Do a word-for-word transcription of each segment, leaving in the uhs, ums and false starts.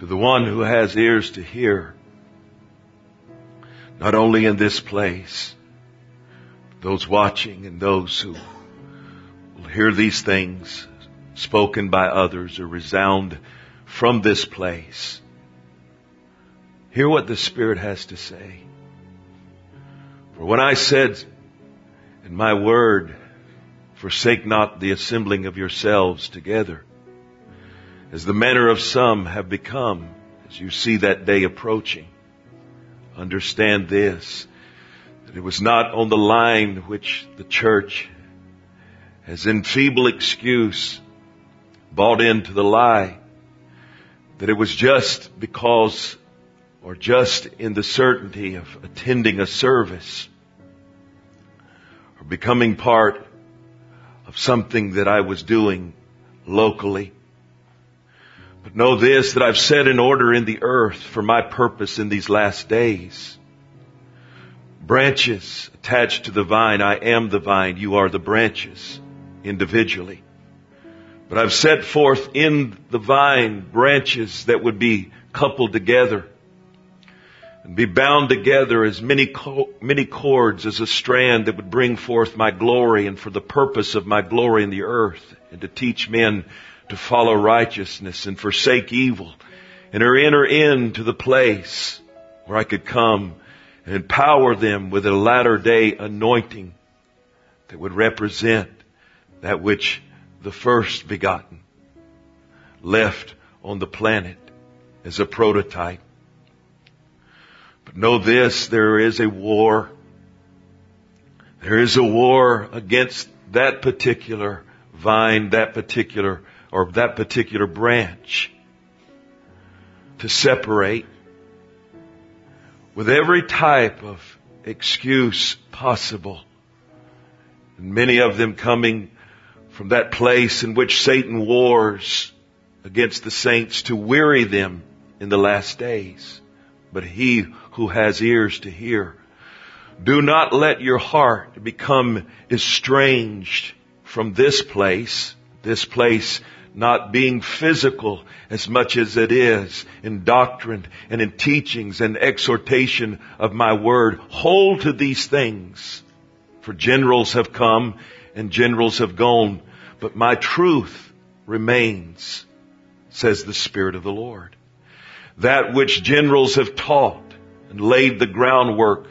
to the one who has ears to hear, not only in this place, those watching and those who will hear these things spoken by others or resound from this place. Hear what the Spirit has to say. For when I said in my word, forsake not the assembling of yourselves together, as the manner of some have become, as you see that day approaching, understand this, that it was not on the line which the church has in feeble excuse bought into the lie, that it was just because or just in the certainty of attending a service or becoming part of something that I was doing locally. But know this, that I've set in order in the earth for my purpose in these last days. Branches attached to the vine. I am the vine. You are the branches individually. But I've set forth in the vine branches that would be coupled together and be bound together as many co- many cords as a strand that would bring forth my glory and for the purpose of my glory in the earth, and to teach men to follow righteousness and forsake evil, and to enter into the place where I could come and empower them with a latter day anointing that would represent that which the first begotten left on the planet as a prototype. But know this, there is a war. There is a war against that particular vine, that particular, or that particular branch, to separate with every type of excuse possible. And many of them coming from that place in which Satan wars against the saints to weary them in the last days. But he who has ears to hear, do not let your heart become estranged from this place, this place not being physical as much as it is in doctrine and in teachings and exhortation of my word. Hold to these things, for generals have come and generals have gone, but my truth remains, says the Spirit of the Lord. That which generals have taught and laid the groundwork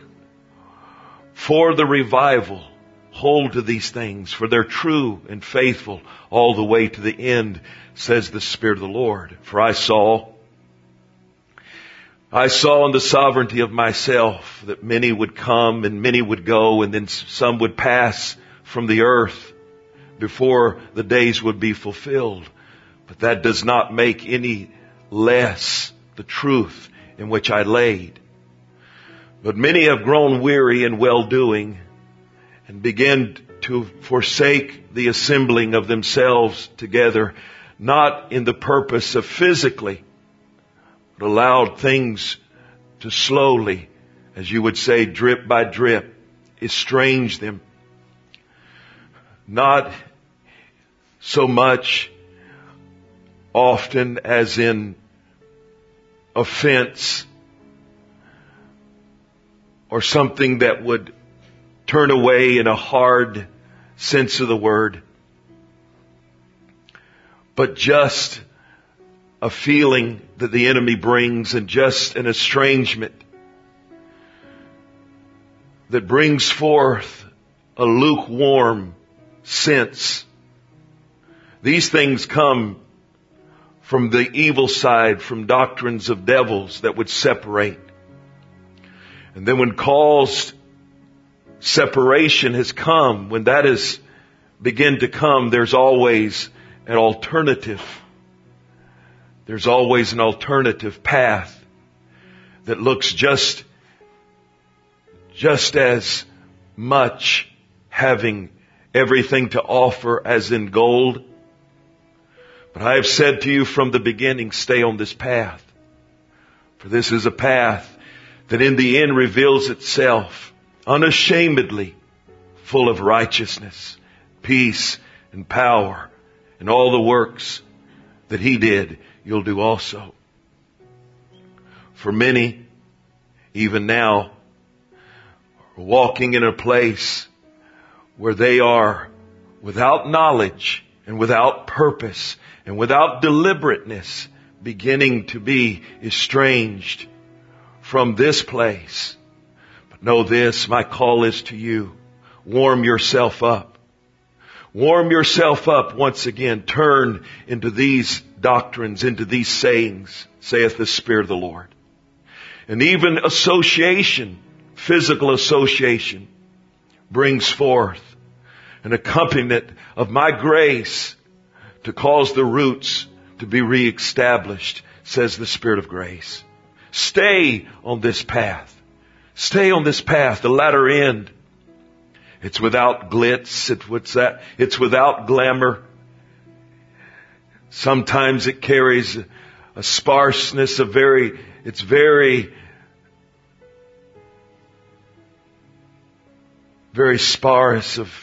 for the revival, hold to these things, for they're true and faithful all the way to the end, says the Spirit of the Lord. For I saw, I saw in the sovereignty of myself that many would come and many would go, and then some would pass from the earth before the days would be fulfilled. But that does not make any less the truth in which I laid. But many have grown weary in well-doing and began to forsake the assembling of themselves together, not in the purpose of physically, but allowed things to slowly, as you would say, drip by drip, estrange them. Not so much often as in offense or something that would turn away in a hard sense of the word, but just a feeling that the enemy brings, and just an estrangement that brings forth a lukewarm sense. These things come from the evil side, from doctrines of devils that would separate. And then when caused separation has come, when that has begun to come, there's always an alternative. There's always an alternative path that looks just, just as much having everything to offer as in gold. But I have said to you from the beginning, stay on this path. For this is a path that in the end reveals itself unashamedly full of righteousness, peace, and power, and all the works that He did, you'll do also. For many, even now, are walking in a place where they are without knowledge and without purpose and without deliberateness, beginning to be estranged from this place. But know this, my call is to you. Warm yourself up. Warm yourself up once again. Turn into these doctrines, into these sayings, saith the Spirit of the Lord. And even association, physical association, brings forth an accompaniment of my grace to cause the roots to be reestablished, says the Spirit of grace. Stay on this path. Stay on this path, the latter end. It's without glitz. It's, what's that? It's without glamour. Sometimes it carries a, a sparseness, a very, it's very, very sparse of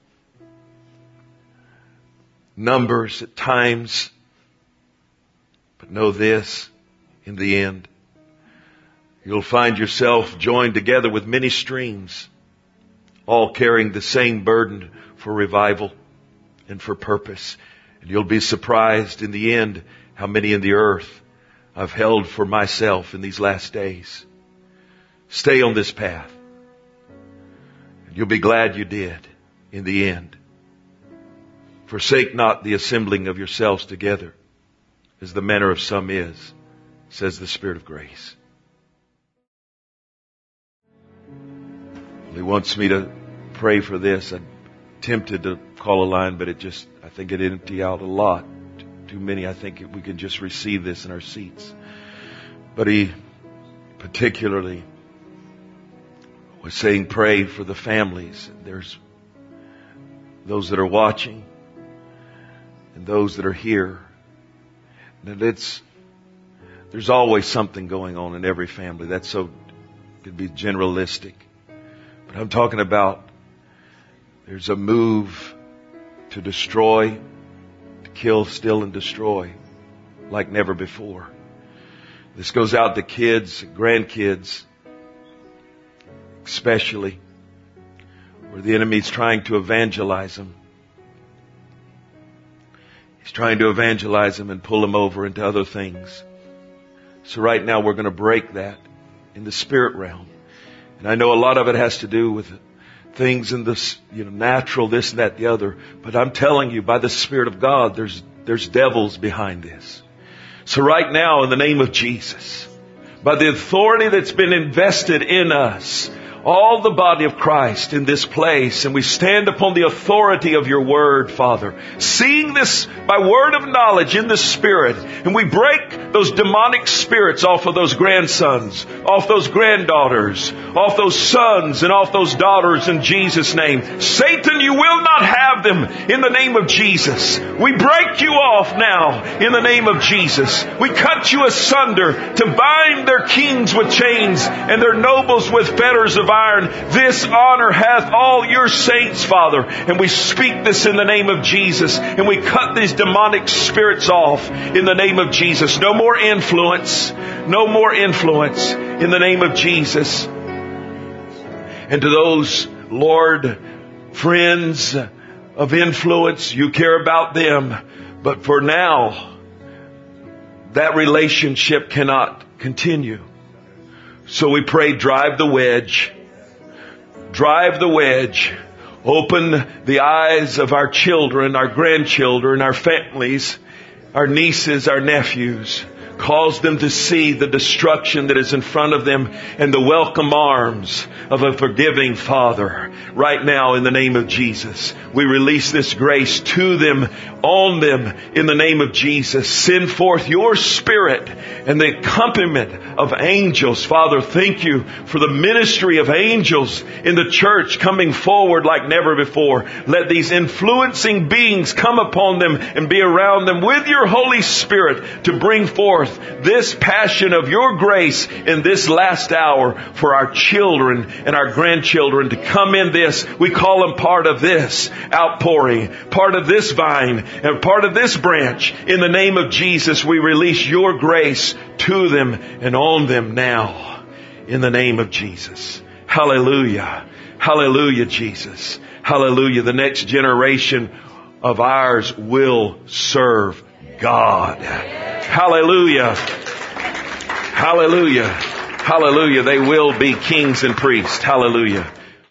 numbers at times. But know this, in the end, you'll find yourself joined together with many streams, all carrying the same burden for revival and for purpose. And you'll be surprised in the end how many in the earth I've held for myself in these last days. Stay on this path. And you'll be glad you did in the end. Forsake not the assembling of yourselves together, as the manner of some is, says the Spirit of grace. He wants me to pray for this. I'm tempted to call a line, but it just, I think it empty out a lot. Too many, I think we can just receive this in our seats. But he particularly was saying pray for the families. There's those that are watching and those that are here. And it's, there's always something going on in every family. That's so, could be generalistic. But I'm talking about there's a move to destroy, to kill, steal, and destroy like never before. This goes out to kids, grandkids, especially, where the enemy's trying to evangelize them. He's trying to evangelize them and pull them over into other things. So right now we're going to break that in the spirit realm. And I know a lot of it has to do with things in this, you know, natural, this and that, the other. But I'm telling you, by the Spirit of God, there's, there's devils behind this. So right now, in the name of Jesus, by the authority that's been invested in us, all the body of Christ in this place, and we stand upon the authority of your word, Father, seeing this by word of knowledge in the Spirit, and we break those demonic spirits off of those grandsons, off those granddaughters, off those sons and off those daughters in Jesus' name. Satan, you will not have them in the name of Jesus. We break you off now in the name of Jesus. We cut you asunder to bind their kings with chains and their nobles with fetters of iron. This honor hath all your saints, Father. And we speak this in the name of Jesus. And we cut these demonic spirits off in the name of Jesus. No more influence. No more influence in the name of Jesus. And to those, Lord, friends of influence, you care about them. But for now, that relationship cannot continue. So we pray, drive the wedge. Drive the wedge. Open the eyes of our children, our grandchildren, our families, our nieces, our nephews. Cause them to see the destruction that is in front of them and the welcome arms of a forgiving Father. Right now, in the name of Jesus, we release this grace to them, on them, in the name of Jesus. Send forth your Spirit and the accompaniment of angels. Father, thank you for the ministry of angels in the church coming forward like never before. Let these influencing beings come upon them and be around them with your Holy Spirit to bring forth this passion of your grace in this last hour for our children and our grandchildren to come in this. We call them part of this outpouring, part of this vine, and part of this branch. In the name of Jesus, we release your grace to them and on them now in the name of Jesus. Hallelujah. Hallelujah, Jesus. Hallelujah. The next generation of ours will serve God. Hallelujah. Hallelujah. Hallelujah. They will be kings and priests. Hallelujah.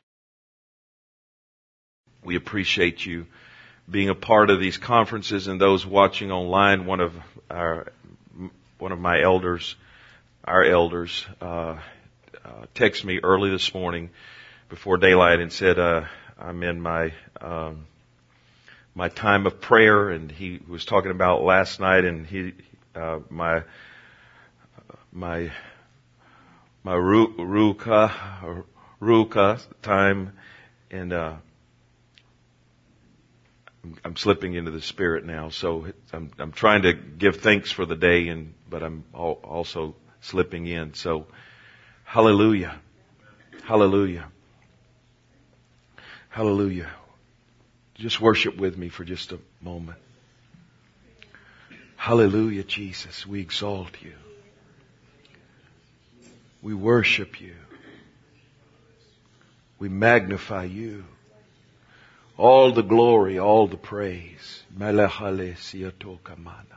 We appreciate you being a part of these conferences, and those watching online. One of our, one of my elders, our elders, uh, uh texted me early this morning before daylight and said, uh, I'm in my, um, my time of prayer, and he was talking about last night, and he, uh, my, my, my ruka, ruka time, and, uh, I'm slipping into the spirit now, so I'm, I'm trying to give thanks for the day, and but I'm also slipping in. So, hallelujah, hallelujah, hallelujah. Just worship with me for just a moment. Hallelujah, Jesus. We exalt you. We worship you. We magnify you. All the glory, all the praise. Melechale siato kamana.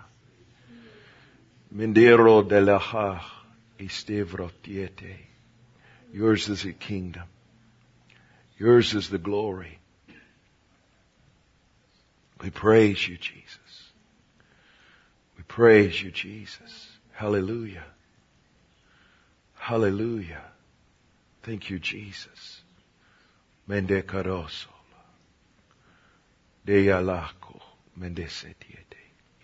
Mindero delaha istevrotiete. Yours is the kingdom. Yours is the glory. We praise you, Jesus. We praise you, Jesus. Hallelujah. Hallelujah. Thank you, Jesus. Mende caroso. Deyalako mendesetiete.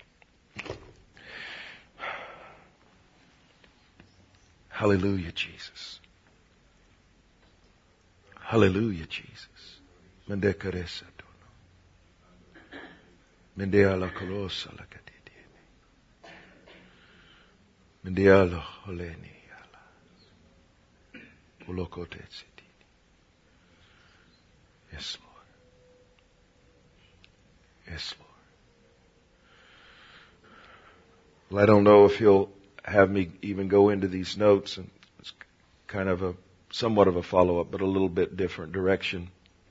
Hallelujah, Jesus. Hallelujah, Jesus. Mendecaresa dono. Mendeala colosa la catitiene. Mendeala holeni ala. Ulocotetsetini. Yes, Lord. Yes, Lord. Well, I don't know if he'll have me even go into these notes, and it's kind of a, somewhat of a follow-up, but a little bit different direction.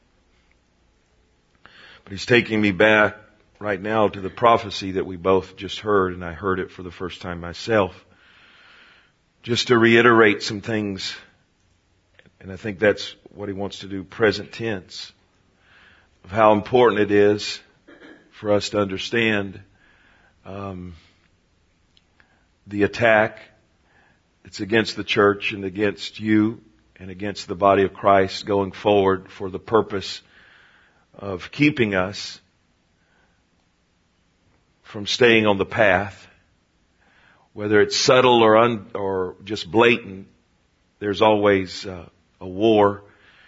But he's taking me back right now to the prophecy that we both just heard, and I heard it for the first time myself. Just to reiterate some things, and I think that's what he wants to do, present tense, of how important it is for us to understand um, the attack. It's against the church and against you and against the body of Christ going forward for the purpose of keeping us from staying on the path. Whether it's subtle or un, or just blatant, there's always uh, a war.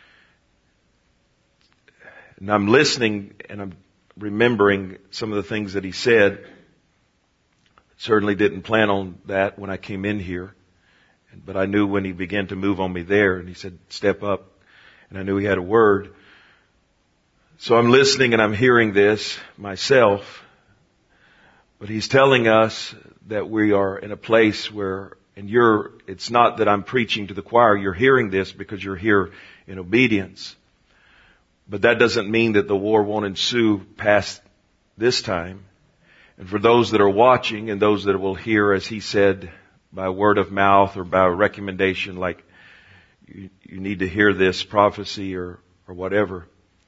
And I'm listening and I'm remembering some of the things that he said. Certainly didn't plan on that when I came in here. But I knew when he began to move on me there, and he said, step up. And I knew he had a word. So I'm listening and I'm hearing this myself. But he's telling us that we are in a place where, and you're, it's not that I'm preaching to the choir. You're hearing this because you're here in obedience. But that doesn't mean that the war won't ensue past this time. And for those that are watching and those that will hear, as he said, by word of mouth or by recommendation, like you, you need to hear this prophecy or, or whatever.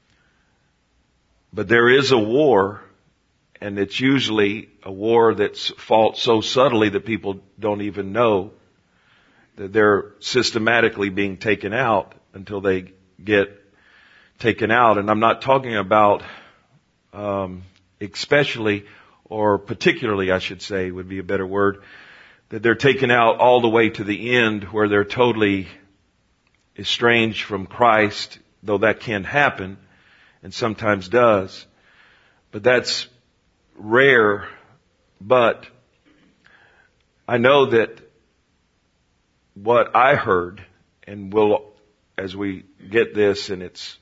But there is a war, and it's usually a war that's fought so subtly that people don't even know that they're systematically being taken out until they get taken out. And I'm not talking about um, especially or particularly, I should say, would be a better word, that they're taken out all the way to the end where they're totally estranged from Christ, though that can happen and sometimes does. But that's rare. But I know that what I heard, and we'll, as we get this, and it's,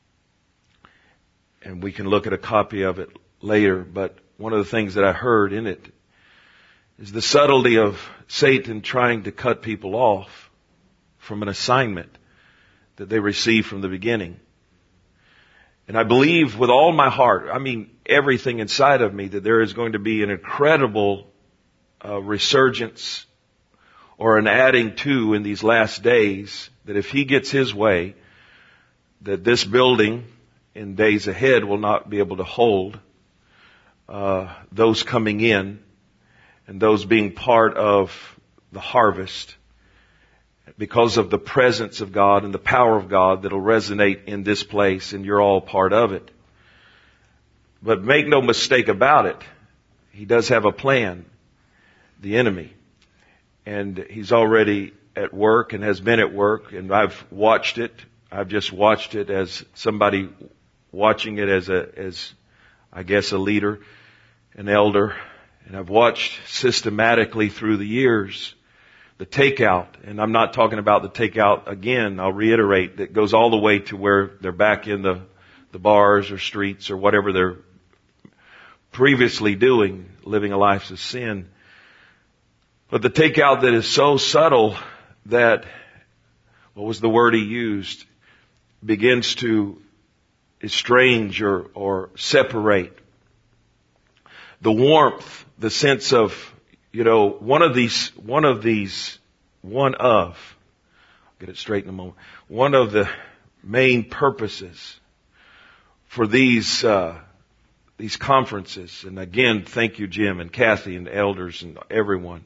and we can look at a copy of it later, but one of the things that I heard in it is the subtlety of Satan trying to cut people off from an assignment that they received from the beginning. And I believe with all my heart, I mean everything inside of me, that there is going to be an incredible uh, resurgence or an adding to in these last days, that if he gets his way, that this building in days ahead will not be able to hold uh, those coming in and those being part of the harvest, because of the presence of God and the power of God that'll resonate in this place, and you're all part of it. But make no mistake about it, he does have a plan, the enemy. And he's already at work and has been at work, and I've watched it. I've just watched it as somebody watching it as a, as, I guess, a leader, an elder. And I've watched systematically through the years the takeout. And I'm not talking about the takeout again, I'll reiterate, that goes all the way to where they're back in the, the bars or streets or whatever they're previously doing, living a life of sin. But the takeout that is so subtle that, what was the word he used, begins to estrange or, or separate. The warmth, the sense of, you know, one of these, one of these, one of, I'll get it straight in a moment, one of the main purposes for these, uh, these conferences, and again, thank you, Jim and Kathy and the elders and everyone.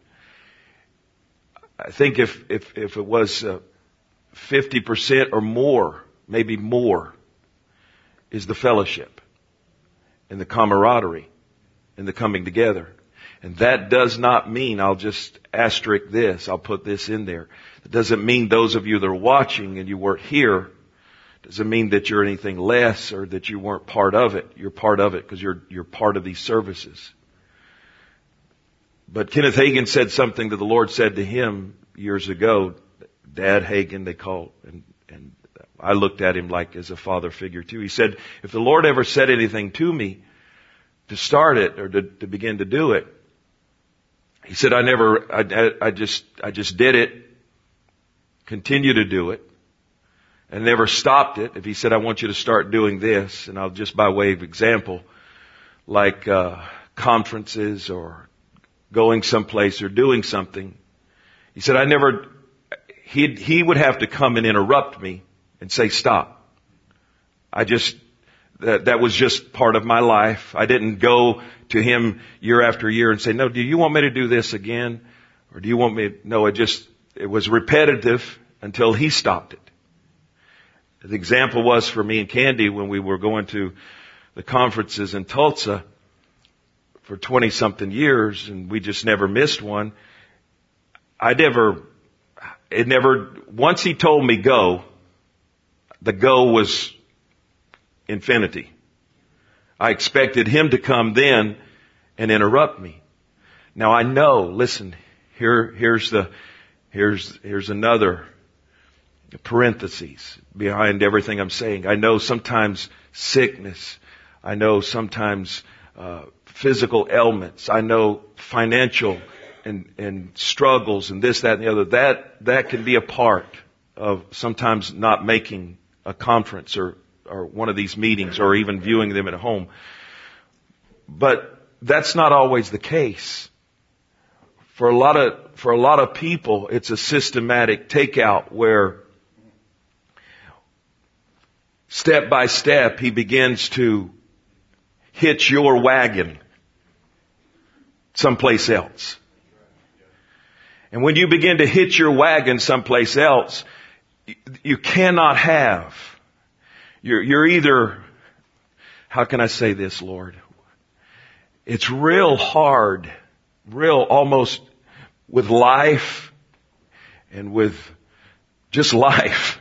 I think if, if, if it was uh, fifty percent or more, maybe more, is the fellowship and the camaraderie and the coming together. And that does not mean, I'll just asterisk this, I'll put this in there. It doesn't mean those of you that are watching and you weren't here, doesn't mean that you're anything less or that you weren't part of it. You're part of it because you're, you're part of these services. But Kenneth Hagin said something that the Lord said to him years ago. Dad Hagin, they call, and, and I looked at him like as a father figure too. He said, if the Lord ever said anything to me to start it or to, to begin to do it, he said, I never, I, I, I just, I just did it, continue to do it, and never stopped it. If he said, I want you to start doing this, and I'll just by way of example, like, uh, conferences or going someplace or doing something. He said, I never, he he would have to come and interrupt me and say, stop. I just, that, that was just part of my life. I didn't go to him year after year and say, no, do you want me to do this again? Or do you want me, no, it just, it was repetitive until he stopped it. The example was for me and Candy when we were going to the conferences in Tulsa for twenty something years, and we just never missed one. I never, it never, once he told me go, the go was infinity. I expected him to come then and interrupt me. Now I know, listen, here, here's the, here's, here's another parentheses behind everything I'm saying. I know sometimes sickness. I know sometimes, uh, physical ailments. I know financial and, and struggles and this, that, and the other. That, that can be a part of sometimes not making a conference or, or one of these meetings or even viewing them at home. But that's not always the case. For a lot of, for a lot of people, it's a systematic takeout where step by step he begins to hitch your wagon someplace else. And when you begin to hitch your wagon someplace else, you cannot have, you're, you're either, how can I say this, Lord? It's real hard, real almost with life and with just life.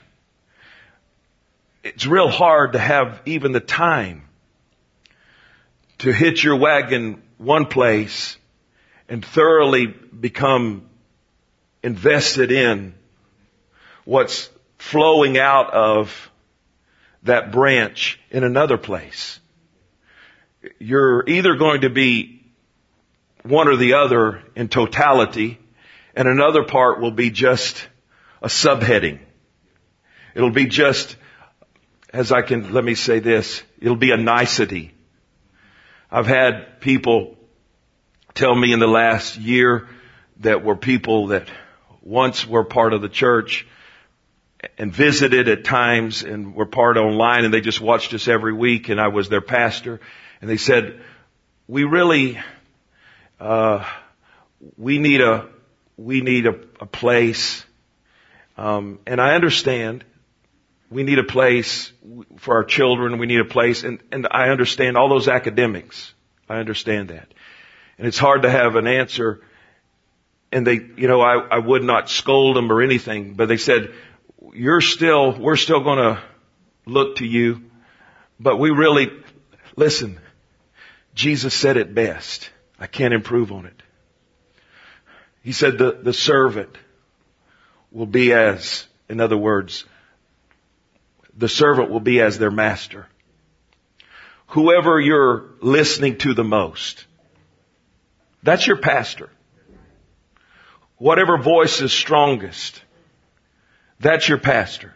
It's real hard to have even the time to hitch your wagon one place and thoroughly become invested in what's flowing out of that branch in another place. You're either going to be one or the other in totality, and another part will be just a subheading. It'll be just, as I can, let me say this, it'll be a nicety. I've had people tell me in the last year that were people that once were part of the church and visited at times and were part online, and they just watched us every week, and I was their pastor, and they said, we really, uh, we need a, we need a, a place, um, and I understand we need a place for our children, we need a place, and, and I understand all those academics. I understand that. And it's hard to have an answer, and they, you know, I, I would not scold them or anything, but they said, you're still, we're still going to look to you, but we really, listen, Jesus said it best. I can't improve on it. He said the, the servant will be as, in other words, the servant will be as their master. Whoever you're listening to the most, that's your pastor. Whatever voice is strongest, that's your pastor.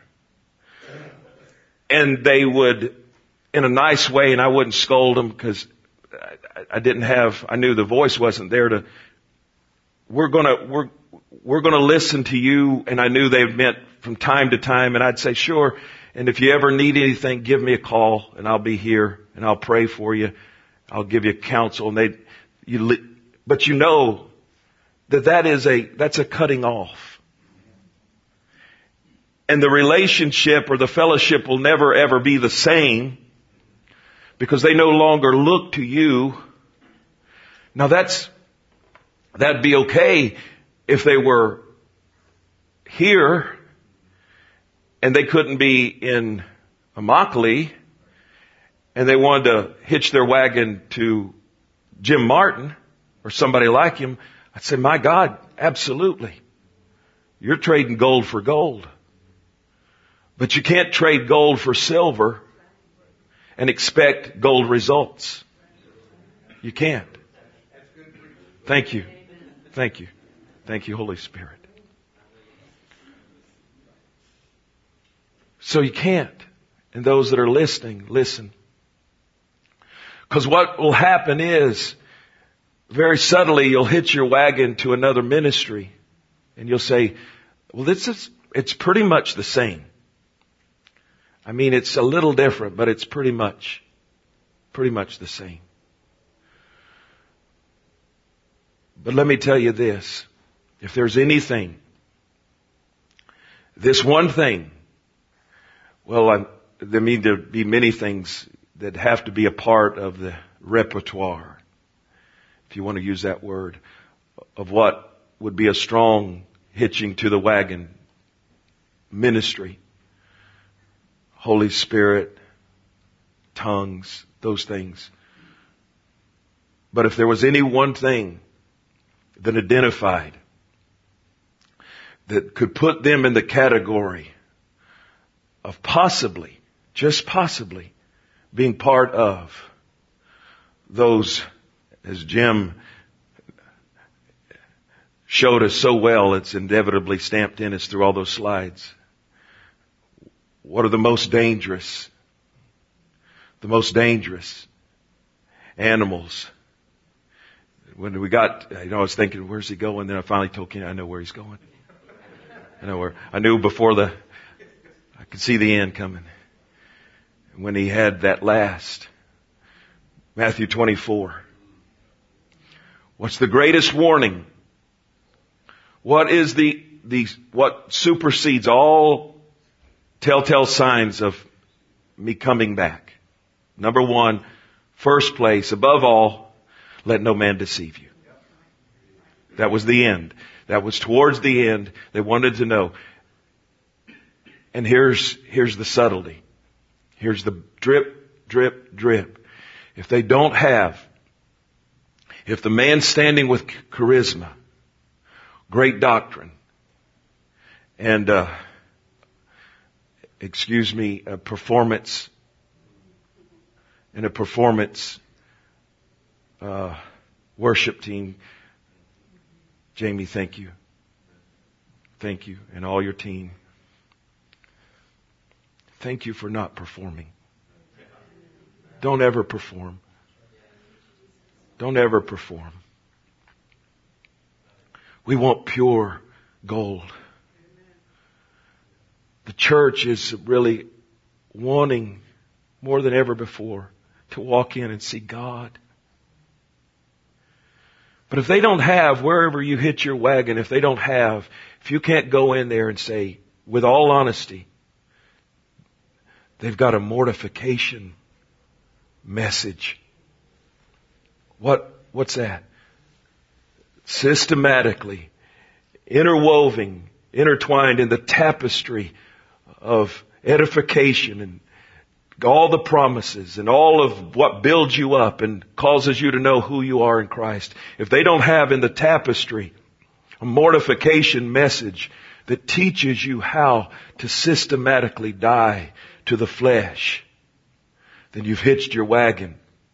And they would, in a nice way, and I wouldn't scold them because I, I didn't have, I knew the voice wasn't there to, we're gonna, we're, we're gonna listen to you. And I knew they meant from time to time, and I'd say, sure. And if you ever need anything, give me a call and I'll be here and I'll pray for you. I'll give you counsel. And they, you, but you know that that is a, that's a cutting off. And the relationship or the fellowship will never ever be the same because they no longer look to you. Now that's, that'd be okay if they were here and they couldn't be in Immokalee and they wanted to hitch their wagon to Jim Martin or somebody like him. I'd say, my God, absolutely. You're trading gold for gold. But you can't trade gold for silver and expect gold results. You can't. Thank you. Thank you. Thank you, Holy Spirit. So you can't. And those that are listening, listen. Because what will happen is, very subtly, you'll hitch your wagon to another ministry. And you'll say, well, this is, it's pretty much the same. I mean, it's a little different, but it's pretty much, pretty much the same. But let me tell you this. If there's anything, this one thing, well, I, there need to be many things that have to be a part of the repertoire, if you want to use that word, of what would be a strong hitching to the wagon ministry. Holy Spirit, tongues, those things. But if there was any one thing that identified, that could put them in the category of possibly, just possibly, being part of those, as Jim showed us so well, it's inevitably stamped in us through all those slides. What are the most dangerous, the most dangerous animals? When we got, you know, I was thinking, where's he going? Then I finally told Kenny, I know where he's going. I know where, I knew before the, I could see the end coming. When he had that last, Matthew twenty-four. What's the greatest warning? What is the, the, what supersedes all telltale signs of me coming back? Number one, first place, above all, let no man deceive you. That was the end. That was towards the end. They wanted to know. And here's, here's the subtlety. Here's the drip, drip, drip. If they don't have, if the man standing with charisma, great doctrine, and, uh, excuse me, a performance, and a performance, uh, Worship team, Jamie, thank you. Thank you. And all your team. Thank you for not performing. Don't ever perform. Don't ever perform. We want pure gold. The church is really wanting more than ever before to walk in and see God. But if they don't have, wherever you hit your wagon, if they don't have, if you can't go in there and say, with all honesty, they've got a mortification message. What, what's that? Systematically, interwoven, intertwined in the tapestry of edification and all the promises and all of what builds you up and causes you to know who you are in Christ. If they don't have in the tapestry a mortification message that teaches you how to systematically die to the flesh, then you've hitched your wagon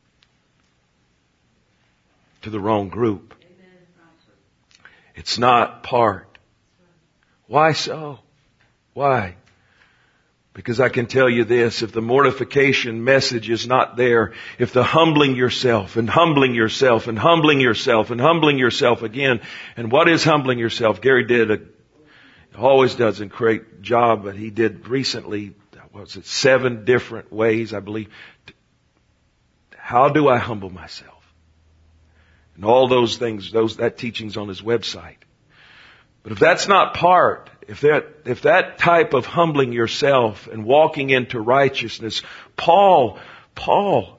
to the wrong group. It's not part. Why so? Why? Because I can tell you this, if the mortification message is not there, if the humbling yourself and humbling yourself and humbling yourself and humbling yourself again, and what is humbling yourself? Gary did a, always does a great job, but he did recently, what was it, seven different ways, I believe. How do I humble myself? And all those things, those, that teaching's on his website. But if that's not part, if that, if that type of humbling yourself and walking into righteousness, Paul, Paul,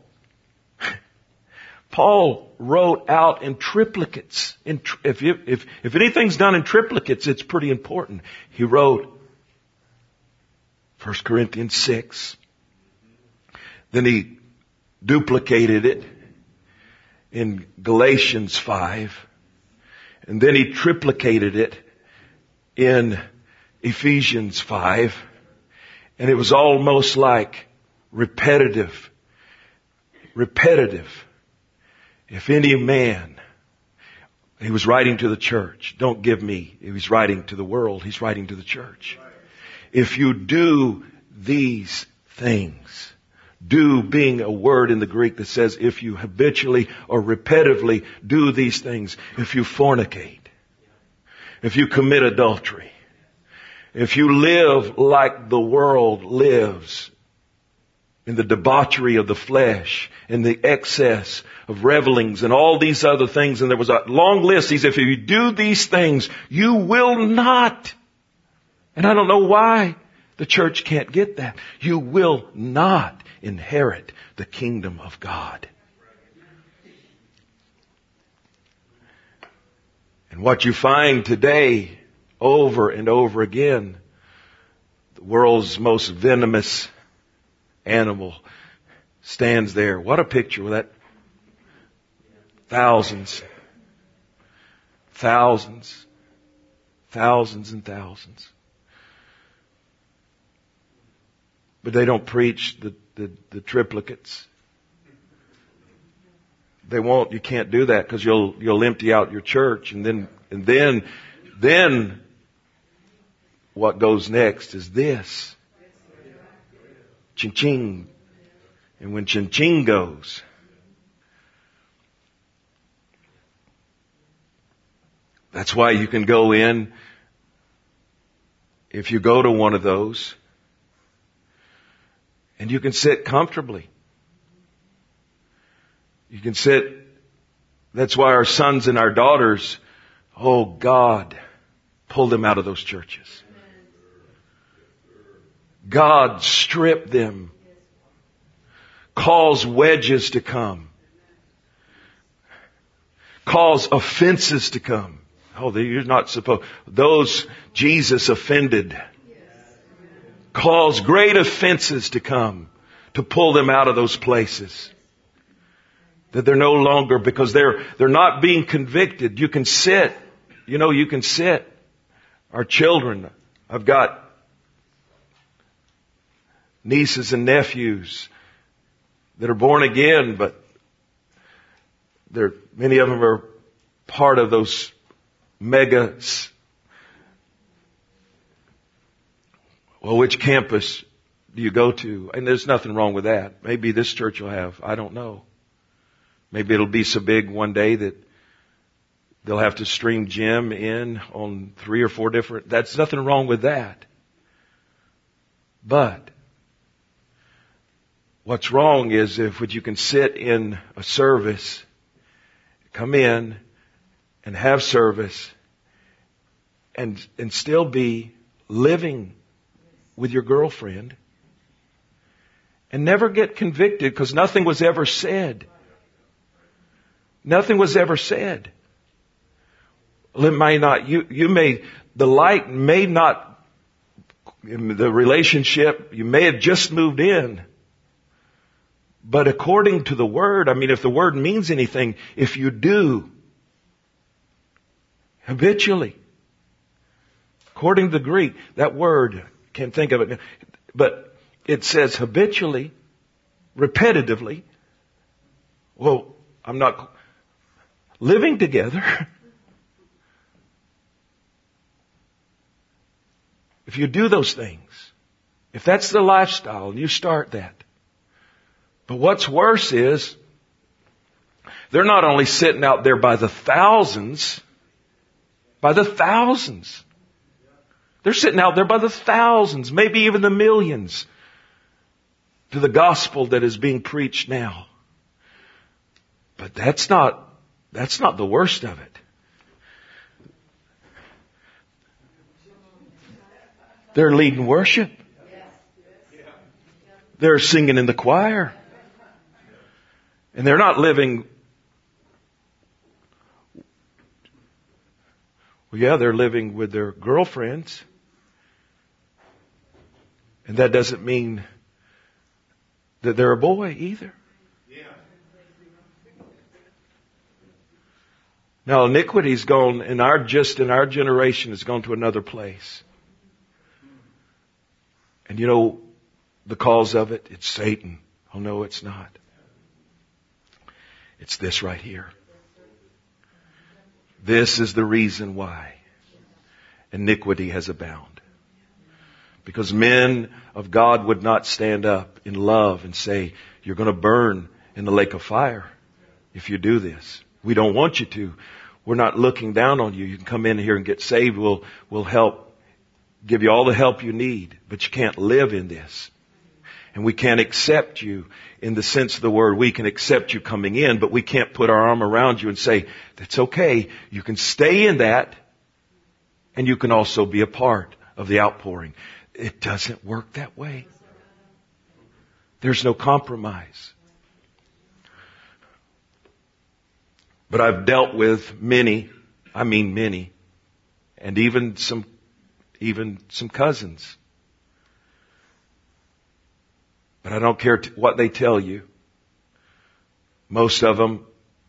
Paul wrote out in triplicates. In, if, you, if, if anything's done in triplicates, it's pretty important. He wrote First Corinthians six. Then he duplicated it in Galatians five. And then he triplicated it in Ephesians five. And it was almost like repetitive. Repetitive. If any man, he was writing to the church. Don't give me. He was writing to the world. He's writing to the church. If you do these things, do being a word in the Greek that says if you habitually or repetitively do these things, if you fornicate, if you commit adultery, if you live like the world lives, in the debauchery of the flesh, in the excess of revelings and all these other things, and there was a long list. He said, if you do these things, you will not. And I don't know why the church can't get that. You will not inherit the kingdom of God. And what you find today, over and over again, the world's most venomous animal stands there. What a picture with that. Thousands, thousands, thousands and thousands. But they don't preach the, the, the triplicates. They won't, you can't do that because you'll, you'll empty out your church. And then, and then, then what goes next is this. Ching-ching. And when ching-ching goes, that's why you can go in, if you go to one of those, and you can sit comfortably. You can sit, that's why our sons and our daughters, oh God, pull them out of those churches. God strip them. Cause wedges to come. Cause offenses to come. Oh, you're not supposed, those Jesus offended. Cause great offenses to come to pull them out of those places. That they're no longer, because they're, they're not being convicted. You can sit, you know, you can sit. Our children, I've got nieces and nephews that are born again, but there, many of them are part of those mega. Well, which campus do you go to? And there's nothing wrong with that. Maybe this church will have. I don't know. Maybe it'll be so big one day that they'll have to stream Jim in on three or four different. That's nothing wrong with that. But what's wrong is if you can sit in a service, come in and have service and, and still be living with your girlfriend and never get convicted because nothing was ever said. Nothing was ever said. Well, it may not, you, you may, the light may not, the relationship, you may have just moved in. But according to the Word, I mean, if the Word means anything, if you do, habitually, according to the Greek, that word, can't think of it, but it says habitually, repetitively. Well, I'm not living together. If you do those things, if that's the lifestyle, and you start that. But what's worse is, they're not only sitting out there by the thousands, by the thousands. They're sitting out there by the thousands, maybe even the millions, to the gospel that is being preached now. But that's not, that's not the worst of it. They're leading worship. They're singing in the choir. And they're not living. Well, yeah, they're living with their girlfriends. And that doesn't mean that they're a boy either. Now, iniquity's gone in our, just in our generation, has gone to another place. And you know, the cause of it, it's Satan. Oh no, it's not. It's this right here. This is the reason why iniquity has abounded. Because men of God would not stand up in love and say, you're going to burn in the lake of fire if you do this. We don't want you to. We're not looking down on you. You can come in here and get saved. We'll, we'll help, give you all the help you need, but you can't live in this. And we can't accept you in the sense of the word. We can accept you coming in, but we can't put our arm around you and say, that's okay. You can stay in that, and you can also be a part of the outpouring. It doesn't work that way. There's no compromise. But I've dealt with many, I mean many, and even some, even some cousins. But I don't care t- what they tell you. Most of them,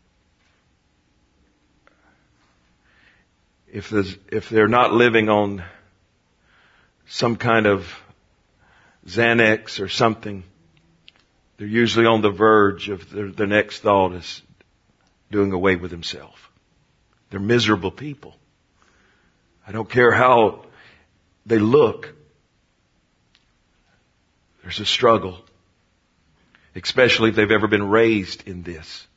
if there's, if they're not living on some kind of Xanax or something, they're usually on the verge of their, their next thought is doing away with themselves. They're miserable people. I don't care how they look. There's a struggle, especially if they've ever been raised in this.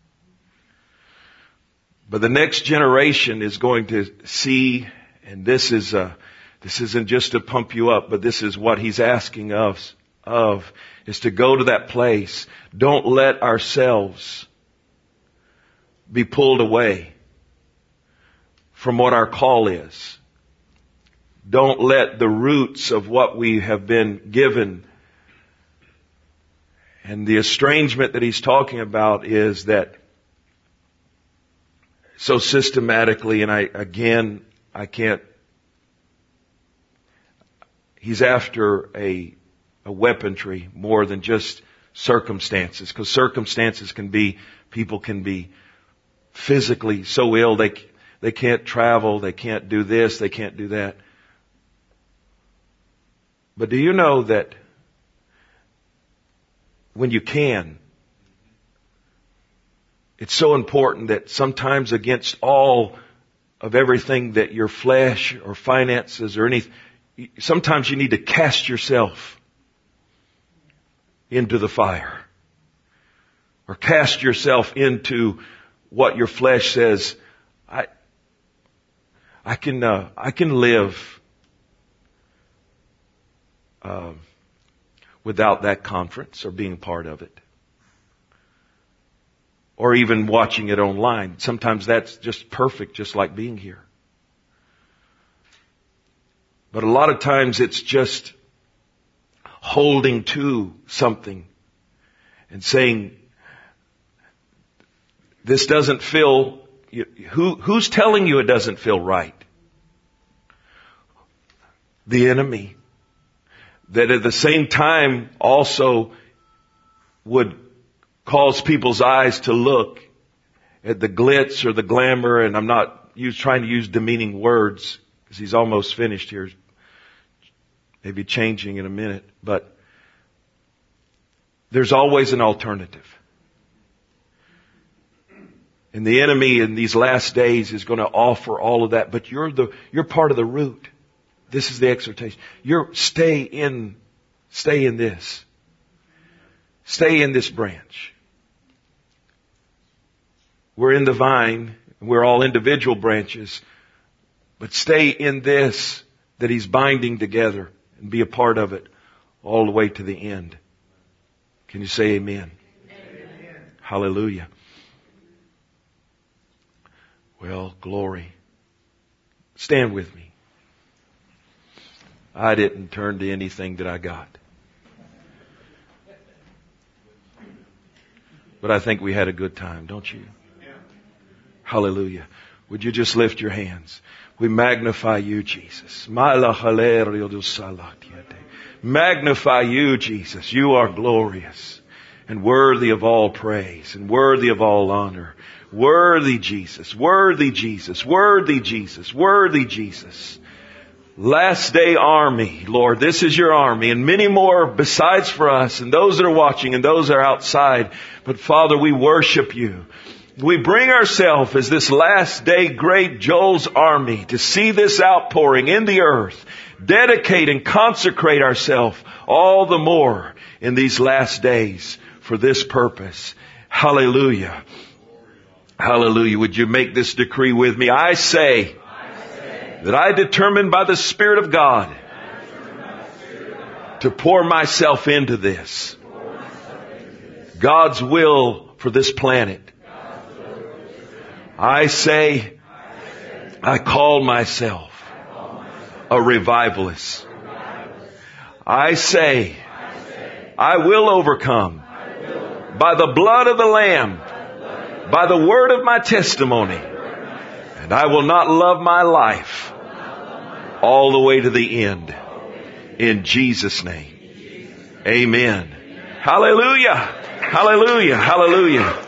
But the next generation is going to see, and this is a, this isn't just to pump you up, but this is what he's asking us of, is to go to that place. Don't let ourselves be pulled away from what our call is. Don't let the roots of what we have been given. And the estrangement that he's talking about is that so systematically, and I, again, I can't, he's after a, a weaponry more than just circumstances, because circumstances can be, people can be physically so ill, they, they can't travel, they can't do this, they can't do that. But do you know that when you can, It's so important that sometimes against all of everything that your flesh or finances or anything, sometimes you need to cast yourself into the fire. Or cast yourself into what your flesh says, I, I can, uh, I can live, uh, without that conference or being part of it. Or even watching it online. Sometimes that's just perfect, just like being here. But a lot of times it's just holding to something and saying, this doesn't feel, who, who's telling you it doesn't feel right? The enemy. That at the same time also would cause people's eyes to look at the glitz or the glamour, and I'm not use, trying to use demeaning words because he's almost finished here. Maybe changing in a minute, but there's always an alternative. And the enemy in these last days is going to offer all of that, but you're the, you're part of the root. This is the exhortation. You're, stay in, stay in this. Stay in this branch. We're in the vine. We're all individual branches, but stay in this that He's binding together and be a part of it all the way to the end. Can you say amen? Amen. Hallelujah. Well, glory. Stand with me. I didn't turn to anything that I got. But I think we had a good time, don't you? Hallelujah. Would you just lift your hands? We magnify you, Jesus. Magnify you, Jesus. You are glorious and worthy of all praise and worthy of all honor. Worthy Jesus, worthy Jesus, worthy Jesus, worthy Jesus. Last day army, Lord, this is your army and many more besides for us and those that are watching and those that are outside. But Father, we worship you. We bring ourselves as this last day great Joel's army to see this outpouring in the earth, dedicate and consecrate ourselves all the more in these last days for this purpose. Hallelujah. Hallelujah. Would you make this decree with me? I say, I say that I determine by the Spirit of God, Spirit of God to pour myself into this. Myself into this. God's will for this planet. I say, I call myself a revivalist. I say, I will overcome by the blood of the Lamb, by the word of my testimony, and I will not love my life all the way to the end. In Jesus' name. Amen. Hallelujah. Hallelujah. Hallelujah.